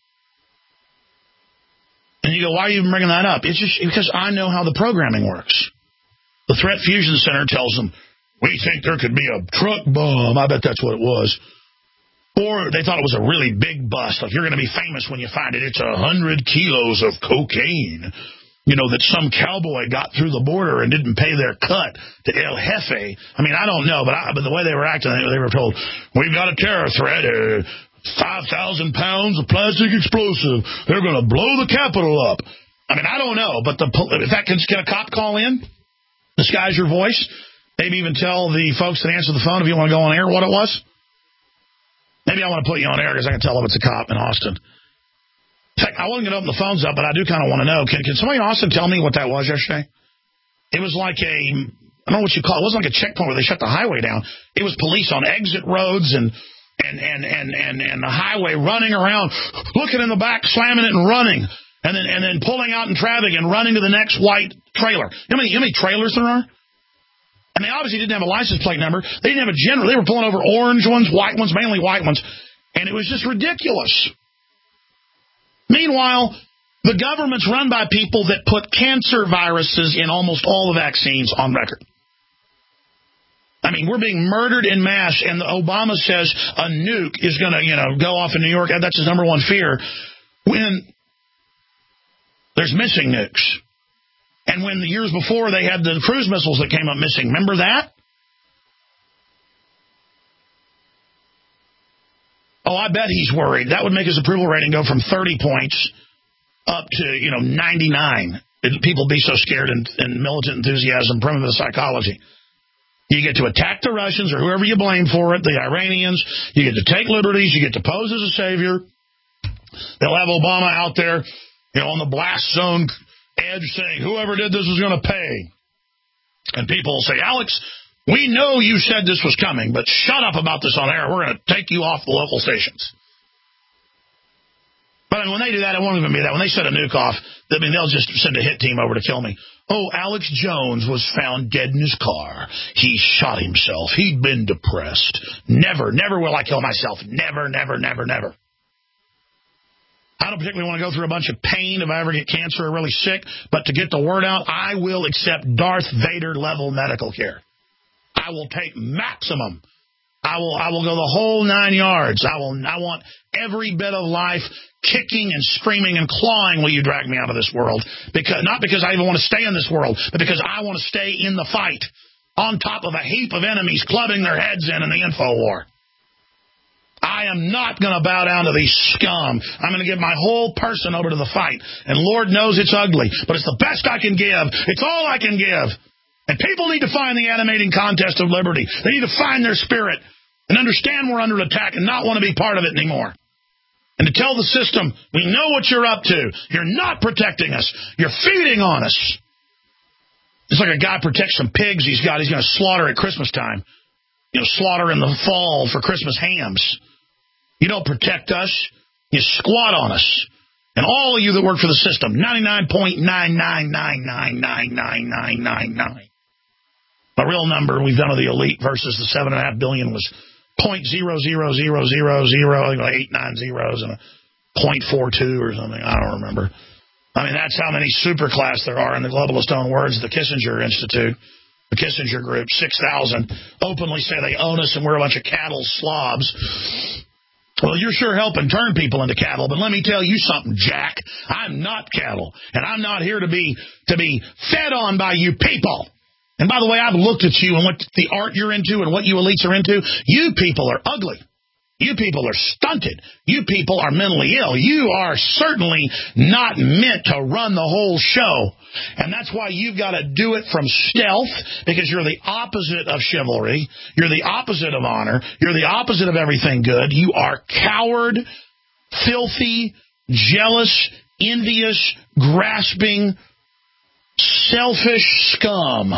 And you go, why are you even bringing that up? It's just because I know how the programming works. The Threat Fusion Center tells them, we think there could be a truck bomb. I bet that's what it was. Or they thought it was a really big bust. Like, you're going to be famous when you find it. It's 100 kilos of cocaine. That some cowboy got through the border and didn't pay their cut to El Jefe. I mean, I don't know, but the way they were acting, they were told, we've got a terror threat, 5,000 pounds of plastic explosive. They're going to blow the Capitol up. I mean, I don't know, but if that can get a cop call in, disguise your voice, maybe even tell the folks that answer the phone if you want to go on air what it was. Maybe I want to put you on air because I can tell if it's a cop in Austin. In fact, I wasn't going to open the phones up, but I do kind of want to know. Can somebody in Austin tell me what that was yesterday? It was like I don't know what you call it. It wasn't like a checkpoint where they shut the highway down. It was police on exit roads and the highway running around, looking in the back, slamming it and running, and then pulling out in traffic and running to the next white trailer. You know how many trailers there are? And they obviously didn't have a license plate number. They didn't have a general. They were pulling over orange ones, white ones, mainly white ones, and it was just ridiculous. Meanwhile, the government's run by people that put cancer viruses in almost all the vaccines on record. I mean, we're being murdered en masse, and Obama says a nuke is going to go off in New York. That's his number one fear. When there's missing nukes. And when the years before they had the cruise missiles that came up missing. Remember that? Oh, I bet he's worried. That would make his approval rating go from 30 points up to, 99. People be so scared and militant enthusiasm, primitive psychology. You get to attack the Russians or whoever you blame for it, the Iranians. You get to take liberties. You get to pose as a savior. They'll have Obama out there, on the blast zone edge saying, whoever did this is going to pay. And people will say, Alex, we know you said this was coming, but shut up about this on air. We're going to take you off the local stations. But I mean, when they do that, it won't even be that. When they set a nuke off, I mean, they'll just send a hit team over to kill me. Oh, Alex Jones was found dead in his car. He shot himself. He'd been depressed. Never will I kill myself. Never. I don't particularly want to go through a bunch of pain if I ever get cancer or really sick, but to get the word out, I will accept Darth Vader level medical care. I will take maximum. I will go the whole 9 yards. I want every bit of life kicking and screaming and clawing will you drag me out of this world. Not because I even want to stay in this world, but because I want to stay in the fight on top of a heap of enemies clubbing their heads in the info war. I am not going to bow down to these scum. I'm going to give my whole person over to the fight. And Lord knows it's ugly, but it's the best I can give. It's all I can give. And people need to find the animating contest of liberty. They need to find their spirit and understand we're under attack and not want to be part of it anymore. And to tell the system, we know what you're up to. You're not protecting us. You're feeding on us. It's like a guy protects some pigs he's going to slaughter at Christmas time. Slaughter in the fall for Christmas hams. You don't protect us. You squat on us. And all of you that work for the system, 99.999999999. The real number we've done of the elite versus the 7.5 billion was 0.00000, like 8 9 zeros and a 0.42 or something. I don't remember. I mean, that's how many superclass there are in the globalist own words, the Kissinger Institute. The Kissinger Group, 6,000, openly say they own us and we're a bunch of cattle slobs. Well, you're sure helping turn people into cattle, but let me tell you something, Jack. I'm not cattle, and I'm not here to be fed on by you people. And by the way, I've looked at you and what the art you're into and what you elites are into. You people are ugly. You people are stunted. You people are mentally ill. You are certainly not meant to run the whole show. And that's why you've got to do it from stealth, because you're the opposite of chivalry. You're the opposite of honor. You're the opposite of everything good. You are coward, filthy, jealous, envious, grasping, selfish scum.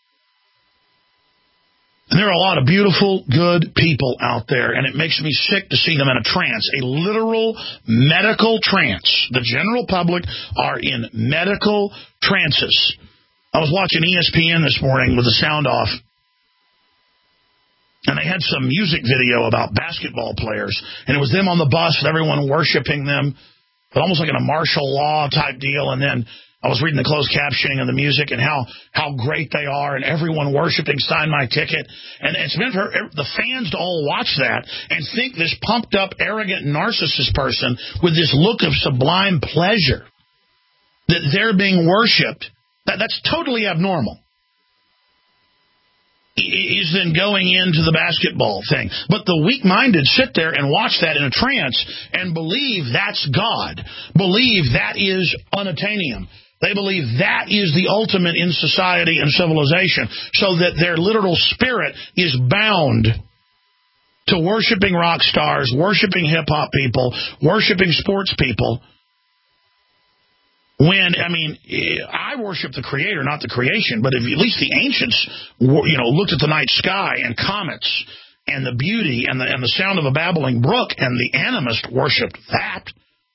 And there are a lot of beautiful, good people out there, and it makes me sick to see them in a trance, a literal medical trance. The general public are in medical trances. I was watching ESPN this morning with the sound off, and they had some music video about basketball players, and it was them on the bus with everyone worshiping them, but almost like in a martial law type deal, and then I was reading the closed captioning of the music and how great they are, and everyone worshiping Sign My Ticket. And it's meant for the fans to all watch that and think this pumped up, arrogant, narcissist person with this look of sublime pleasure that they're being worshipped. That's totally abnormal. Is then going into the basketball thing. But the weak-minded sit there and watch that in a trance and believe that's God. Believe that is unattainium. They believe that is the ultimate in society and civilization, so that their literal spirit is bound to worshiping rock stars, worshiping hip-hop people, worshiping sports people. When, I mean, I worship the Creator, not the creation, but if at least the ancients, looked at the night sky and comets and the beauty and the sound of a babbling brook, and the animist worshipped that.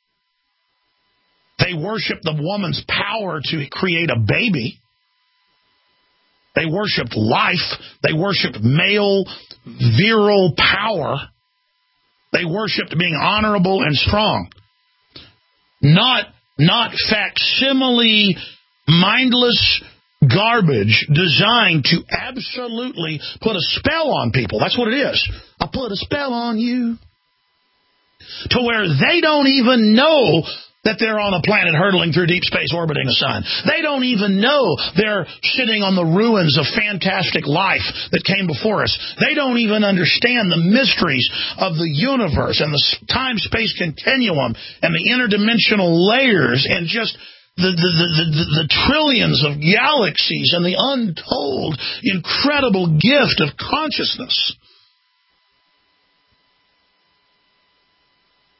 They worshiped the woman's power to create a baby. They worshiped life. They worshiped male, virile power. They worshiped being honorable and strong. Not facsimile, mindless garbage designed to absolutely put a spell on people. That's what it is. I put a spell on you. To where they don't even know that they're on a planet hurtling through deep space orbiting the sun. They don't even know they're sitting on the ruins of fantastic life that came before us. They don't even understand the mysteries of the universe and the time-space continuum and the interdimensional layers and just the trillions of galaxies and the untold, incredible gift of consciousness.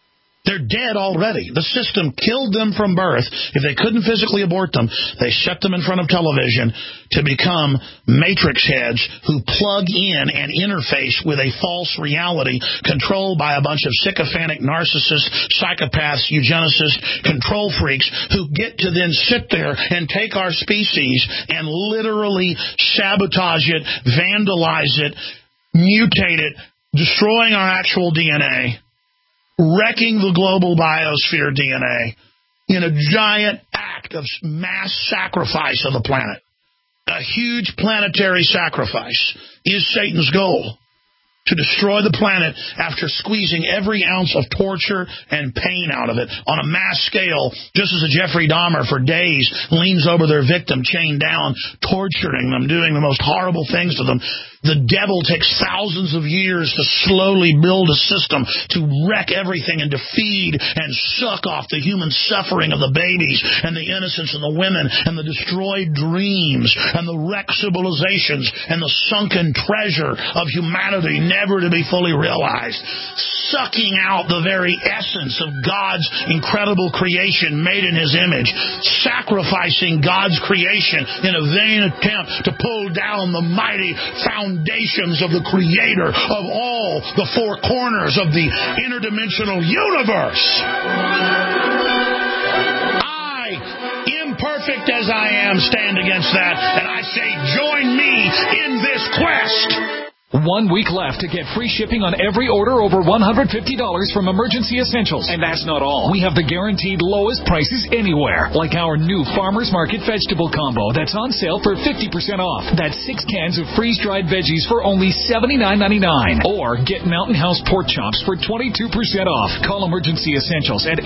They're dead already. The system killed them from birth. If they couldn't physically abort them, they set them in front of television to become matrix heads who plug in and interface with a false reality controlled by a bunch of sycophantic narcissists, psychopaths, eugenicists, control freaks who get to then sit there and take our species and literally sabotage it, vandalize it, mutate it, destroying our actual DNA, wrecking the global biosphere DNA in a giant act of mass sacrifice of the planet. A huge planetary sacrifice is Satan's goal, to destroy the planet after squeezing every ounce of torture and pain out of it on a mass scale, just as a Jeffrey Dahmer for days leans over their victim, chained down, torturing them, doing the most horrible things to them. The devil takes thousands of years to slowly build a system to wreck everything and to feed and suck off the human suffering of the babies and the innocents and the women and the destroyed dreams and the wrecked civilizations and the sunken treasure of humanity never to be fully realized, sucking out the very essence of God's incredible creation made in His image, sacrificing God's creation in a vain attempt to pull down the mighty foundations of the Creator of all the four corners of the interdimensional universe. I, imperfect as I am, stand against that, and I say, join me in this quest. 1 week left to get free shipping on every order over $150 from Emergency Essentials. And that's not all. We have the guaranteed lowest prices anywhere, like our new Farmer's Market vegetable combo that's on sale for 50% off. That's 6 cans of freeze-dried veggies for only $79.99. Or get Mountain House pork chops for 22% off. Call Emergency Essentials at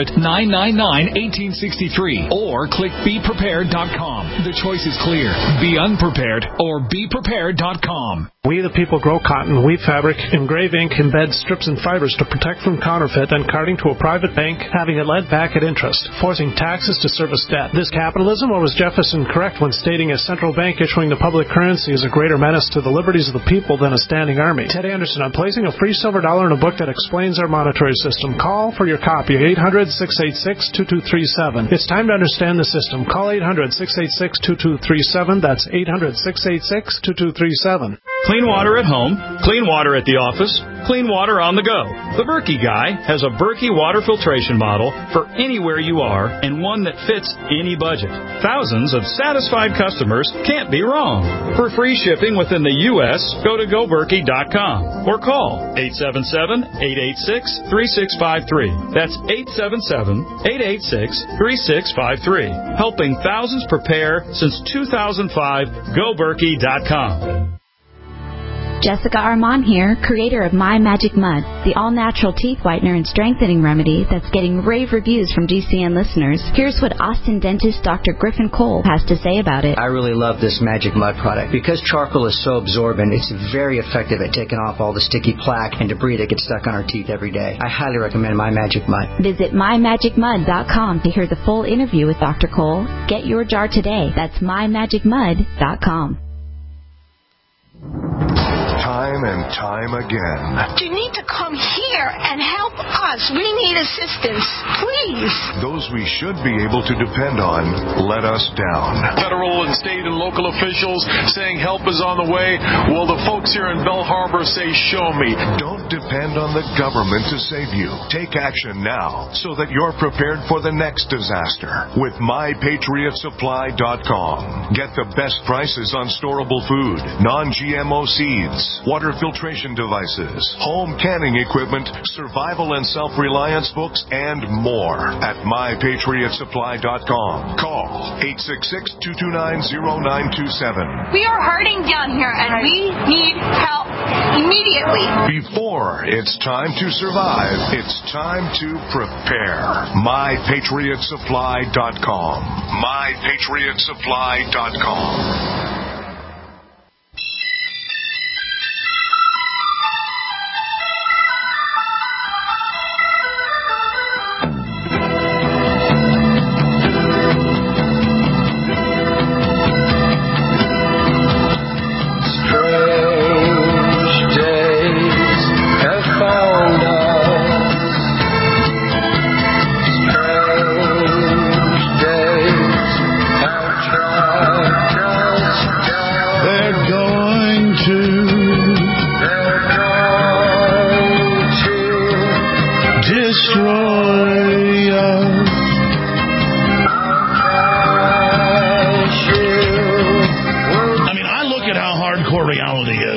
800-999-1863 or click BePrepared.com. The choice is clear. Be unprepared or BePrepared.com. We the people grow cotton, weave fabric, engrave ink, embed strips and fibers to protect from counterfeit, then carting to a private bank, having it lent back at interest, forcing taxes to service debt. This capitalism, or was Jefferson correct when stating a central bank issuing the public currency is a greater menace to the liberties of the people than a standing army? Ted Anderson, I'm placing a free silver dollar in a book that explains our monetary system. Call for your copy, 800-686-2237. It's time to understand the system. Call 800-686-2237. That's 800-686-2237. Clean water at home, clean water at the office, clean water on the go. The Berkey Guy has a Berkey water filtration model for anywhere you are and one that fits any budget. Thousands of satisfied customers can't be wrong. For free shipping within the U.S., go to GoBerkey.com or call 877-886-3653. That's 877-886-3653. Helping thousands prepare since 2005. GoBerkey.com. Jessica Armand here, creator of My Magic Mud, the all-natural teeth whitener and strengthening remedy that's getting rave reviews from GCN listeners. Here's what Austin dentist Dr. Griffin Cole has to say about it. I really love this Magic Mud product. Because charcoal is so absorbent, it's very effective at taking off all the sticky plaque and debris that gets stuck on our teeth every day. I highly recommend My Magic Mud. Visit MyMagicMud.com to hear the full interview with Dr. Cole. Get your jar today. That's MyMagicMud.com. Time and time again. You need to come here and help us. We need assistance. Please. Those we should be able to depend on let us down. Federal and state and local officials saying help is on the way. Well, the folks here in Belle Harbor say, show me. Don't depend on the government to save you. Take action now so that you're prepared for the next disaster with MyPatriotSupply.com. Get the best prices on storable food, non-GMO seeds, water filtration devices, home canning equipment, survival and self-reliance books, and more at MyPatriotSupply.com. Call 866-229-0927. We are hurting down here, and we need help immediately. Before it's time to survive, it's time to prepare. MyPatriotSupply.com. MyPatriotSupply.com.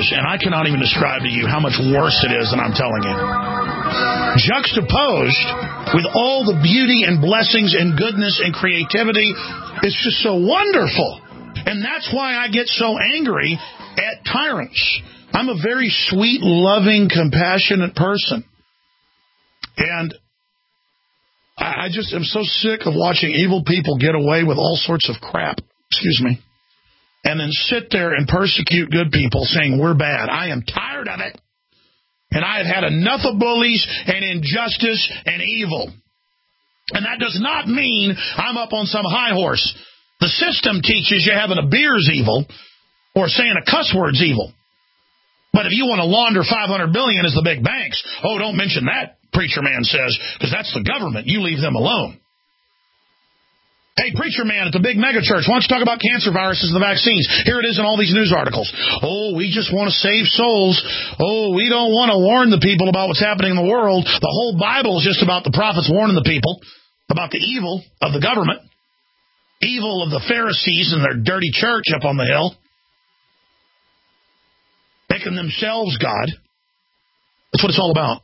and I cannot even describe to you how much worse it is than I'm telling you. Juxtaposed with all the beauty and blessings and goodness and creativity, it's just so wonderful. And that's why I get so angry at tyrants. I'm a very sweet, loving, compassionate person. And I just am so sick of watching evil people get away with all sorts of crap. Excuse me. And then sit there and persecute good people saying we're bad. I am tired of it. And I have had enough of bullies and injustice and evil. And that does not mean I'm up on some high horse. The system teaches you having a beer's evil or saying a cuss word's evil. But if you want to launder $500 billion as the big banks, oh, don't mention that, preacher man says, because that's the government. You leave them alone. Hey, preacher man at the big megachurch, why don't you talk about cancer viruses and the vaccines? Here it is in all these news articles. Oh, we just want to save souls. Oh, we don't want to warn the people about what's happening in the world. The whole Bible is just about the prophets warning the people about the evil of the government, evil of the Pharisees and their dirty church up on the hill, making themselves God. That's what it's all about.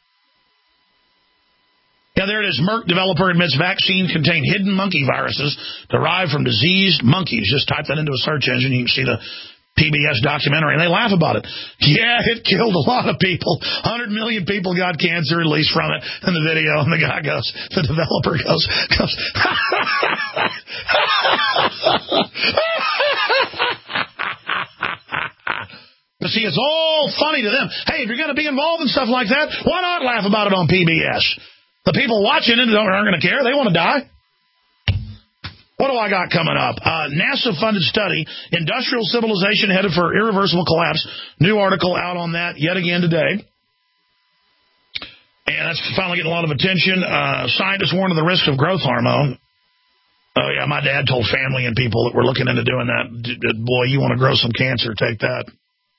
Yeah, there it is. Merck developer admits vaccines contain hidden monkey viruses derived from diseased monkeys. Just type that into a search engine. You can see the PBS documentary, and they laugh about it. Yeah, it killed a lot of people. 100 million people got cancer, at least from it, in the video. And the guy goes, the developer goes. But see, it's all funny to them. Hey, if you're going to be involved in stuff like that, why not laugh about it on PBS? The people watching it aren't going to care. They want to die. What do I got coming up? NASA-funded study, Industrial Civilization Headed for Irreversible Collapse. New article out on that yet again today. And that's finally getting a lot of attention. Scientists warn of the risk of growth hormone. Oh, yeah, my dad told family and people that were looking into doing that, boy, you want to grow some cancer, take that.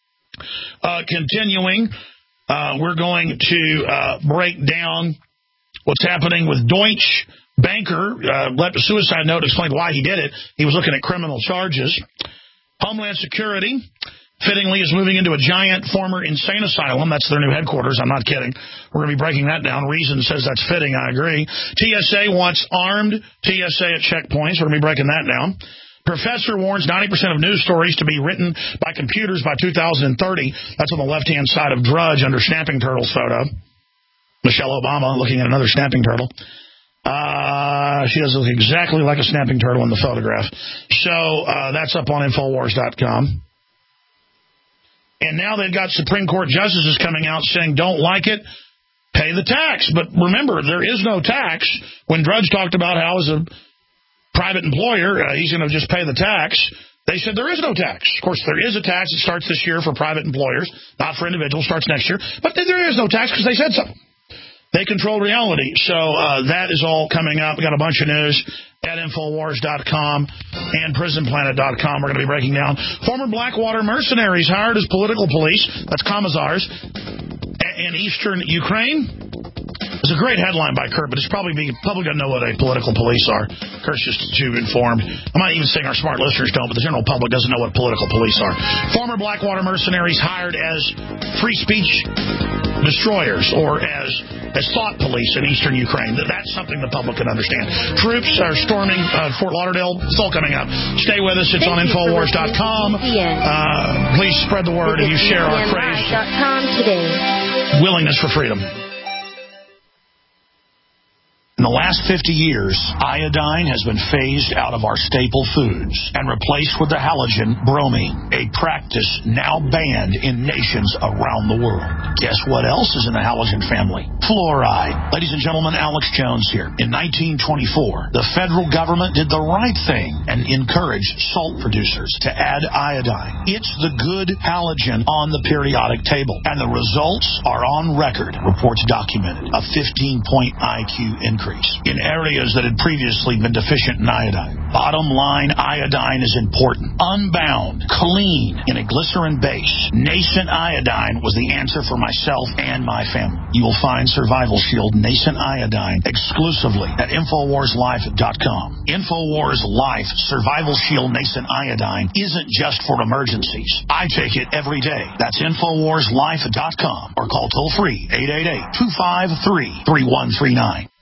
Continuing, we're going to break down what's happening with Deutsche Banker. Let the suicide note explain why he did it. He was looking at criminal charges. Homeland Security, fittingly, is moving into a giant former insane asylum. That's their new headquarters. I'm not kidding. We're going to be breaking that down. Reason says that's fitting. I agree. TSA wants armed TSA at checkpoints. We're going to be breaking that down. Professor warns 90% of news stories to be written by computers by 2030. That's on the left-hand side of Drudge under Snapping Turtle's photo. Michelle Obama looking at another snapping turtle. She does look exactly like a snapping turtle in the photograph. So that's up on Infowars.com. And now they've got Supreme Court justices coming out saying, don't like it, pay the tax. But remember, there is no tax. When Drudge talked about how as a private employer, he's going to just pay the tax, they said there is no tax. Of course, there is a tax. It starts this year for private employers, not for individuals, starts next year. But there is no tax because they said so. They control reality. So that is all coming up. We got a bunch of news at Infowars.com and PrisonPlanet.com. We're going to be breaking down former Blackwater mercenaries hired as political police. That's commissars in eastern Ukraine. It's a great headline by Kurt, but it's probably doesn't know what a political police are. Kurt's just too informed. I'm not even saying our smart listeners don't, but the general public doesn't know what political police are. Former Blackwater mercenaries hired as free speech destroyers or as thought police in eastern Ukraine. That's something the public can understand. Troops are storming Fort Lauderdale. It's all coming up. Stay with us. It's on Infowars.com. Please spread the word if you share our phrase. Willingness for freedom. In the last 50 years, iodine has been phased out of our staple foods and replaced with the halogen bromine, a practice now banned in nations around the world. Guess what else is in the halogen family? Fluoride. Ladies and gentlemen, Alex Jones here. In 1924, the federal government did the right thing and encouraged salt producers to add iodine. It's the good halogen on the periodic table, and the results are on record. Reports documented a 15-point IQ increase. increase in areas that had previously been deficient in iodine. Bottom line, iodine is important. Unbound, clean, in a glycerin base, Nascent Iodine was the answer for myself and my family. You will find Survival Shield Nascent Iodine exclusively at InfoWarsLife.com. InfoWars Life Survival Shield Nascent Iodine isn't just for emergencies. I take it every day. That's InfoWarsLife.com or call toll-free 888-253-3139.